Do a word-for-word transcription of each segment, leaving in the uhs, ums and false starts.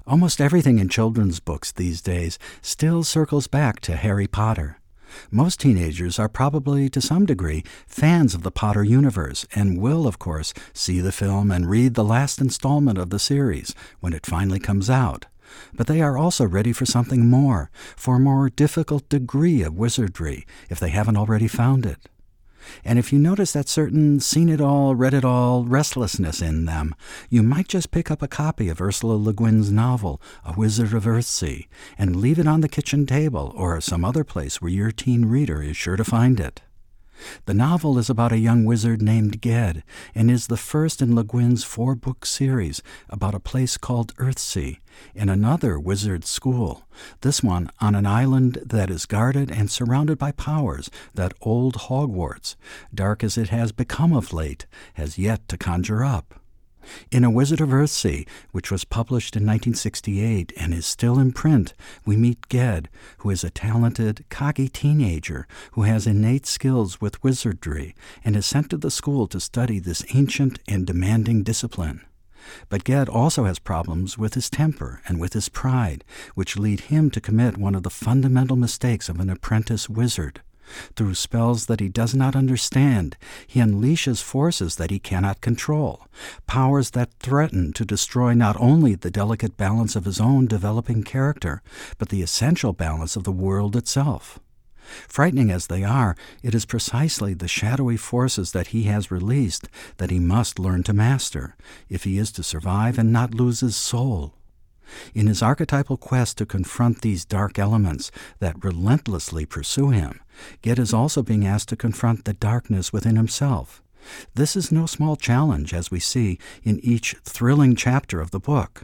Almost everything in children's books these days still circles back to Harry Potter. Most teenagers are probably, to some degree, fans of the Potter universe and will, of course, see the film and read the last installment of the series when it finally comes out. But they are also ready for something more, for a more difficult degree of wizardry, if they haven't already found it. And if you notice that certain seen-it-all, read-it-all restlessness in them, you might just pick up a copy of Ursula Le Guin's novel, A Wizard of Earthsea, and leave it on the kitchen table or some other place where your teen reader is sure to find it. The novel is about a young wizard named Ged, and is the first in Le Guin's four-book series about a place called Earthsea, in another wizard school, this one on an island that is guarded and surrounded by powers that old Hogwarts, dark as it has become of late, has yet to conjure up. In A Wizard of Earthsea, which was published in nineteen sixty-eight and is still in print, we meet Ged, who is a talented, cocky teenager who has innate skills with wizardry and is sent to the school to study this ancient and demanding discipline. But Ged also has problems with his temper and with his pride, which lead him to commit one of the fundamental mistakes of an apprentice wizard. Through spells that he does not understand, he unleashes forces that he cannot control, powers that threaten to destroy not only the delicate balance of his own developing character, but the essential balance of the world itself. Frightening as they are, it is precisely the shadowy forces that he has released that he must learn to master, if he is to survive and not lose his soul. In his archetypal quest to confront these dark elements that relentlessly pursue him, Ged is also being asked to confront the darkness within himself. This is no small challenge, as we see in each thrilling chapter of the book.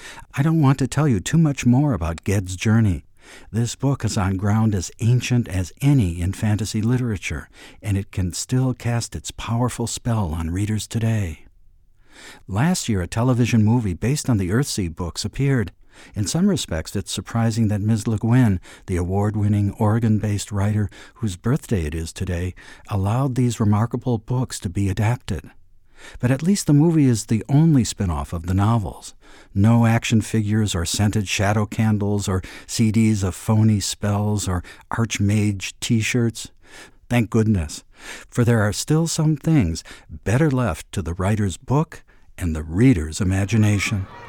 I don't want to tell you too much more about Ged's journey. This book is on ground as ancient as any in fantasy literature, and it can still cast its powerful spell on readers today. Last year, a television movie based on the Earthsea books appeared. In some respects, it's surprising that Miz Le Guin, the award-winning Oregon-based writer whose birthday it is today, allowed these remarkable books to be adapted. But at least the movie is the only spin-off of the novels. No action figures or scented shadow candles or C Ds of phony spells or Archmage T-shirts. Thank goodness, for there are still some things better left to the writer's book and the reader's imagination.